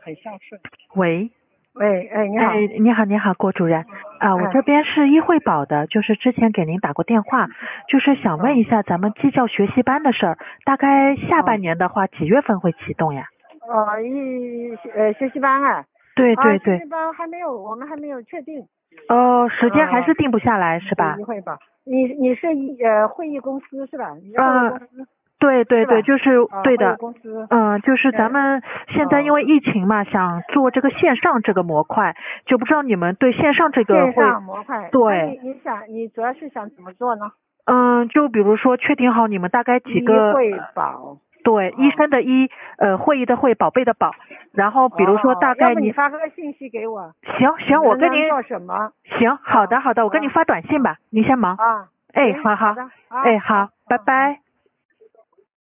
很孝顺。 喂， 喂，你好。 你好，郭主任啊，我这边是医惠保的，就是之前给您打过电话，就是想问一下咱们基教学习班的事儿，大概下半年的话几月份会启动呀？ 学习班啊？ 对， 学习班我们还没有确定。 时间还是定不下来是吧？ 医惠保，你是会议公司是吧？你是会议公司。 对，就是对的。 公司。 就是咱们现在因为疫情嘛，想做这个线上这个模块，就不知道你们对线上这个线上模块。 对。 你主要是想怎么做呢？ 就比如说确定好你们大概几个。 医惠保。 对，医生的医，会议的会，宝贝的宝，然后比如说大概要不你发个信息给我。 行，我跟您做什么？ 行，好的，我跟你发短信吧，您先忙。 好。 好，好，拜拜。